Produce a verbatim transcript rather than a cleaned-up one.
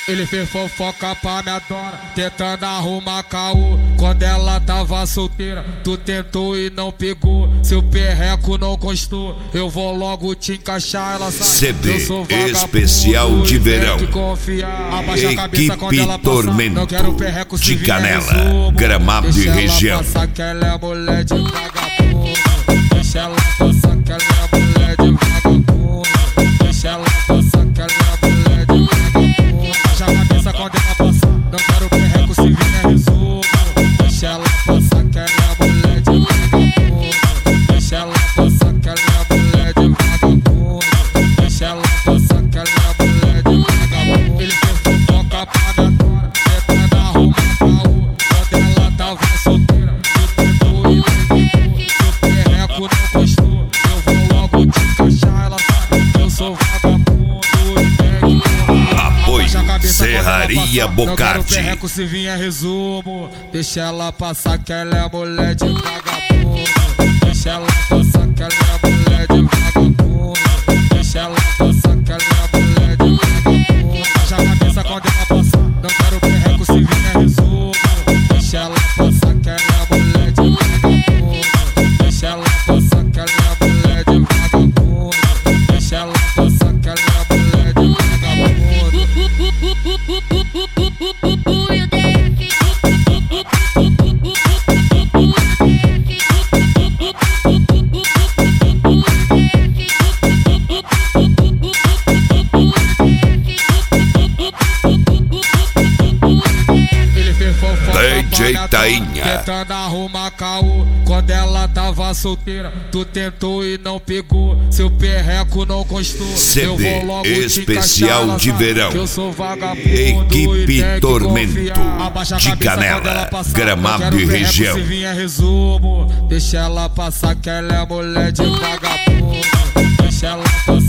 Ele fez fofoca pra minha dona, tentando arrumar caô. Quando ela tava solteira, tu tentou e não pegou. Seu perreco não gostou, eu vou logo te encaixar. Ela sabe C B eu sou vagabundo, especial de verão. Abaixa a cabeça quando ela Equipe passar. Tormento Não quero perreco se de vier Canela, resumo. Gramado Deixa e ela região. passar que ela é mulher de vagabundo. Deixa ela passar que ela é mulher de vagabundo. Deixa ela passar que ela é mulher de vagabundo. Abaixa a cabeça quando ela passar. Não quero perreco se vier resumo. Deixa ela passar que ela é mulher de vagabundo. Deixa ela passar que ela é mulher de vagabundo. Deixa ela passar que ela é mulher de vagabundo. Ele fez fofoca pra minha dona, tentando arrumar caô. Quando ela tava solteira, tu tentou e não pegou. Seu perreco não gostou, eu vou logo te encaixar. Ela sabe que eu sou vagabundo e pega. Apoio Serraria Não quero Bocardi. perreco se vier resumo. Deixa ela passar que ela é mulher de vagabundo. Deixa ela passar que ela é mulher de vagabundo. Deixa ela passar que ela é mulher de vagabundo. Abaixa a cabeça quando ela passar. Não quero perreco se vier resumo. Deixa ela passar que ela é mulher de vagabundo. Deixa ela passar que ela é mulher de vagabundo. Deixa ela passar que ela é mulher de vagabundo. D J Tainha, tentando arrumar caô. Quando ela tava solteira, tu tentou e não pegou. Seu perreco não gostou, C eu B vou logo te especial encaixar. de Ela sabe verão. que eu sou vagabundo Equipe e tem que Tormento confiar. Abaixa a de cabeça Canela, quando ela passar. Gramado Não quero e perreco região. se vier resumo. Deixa ela passar que ela é mulher de vagabundo. Deixa ela passar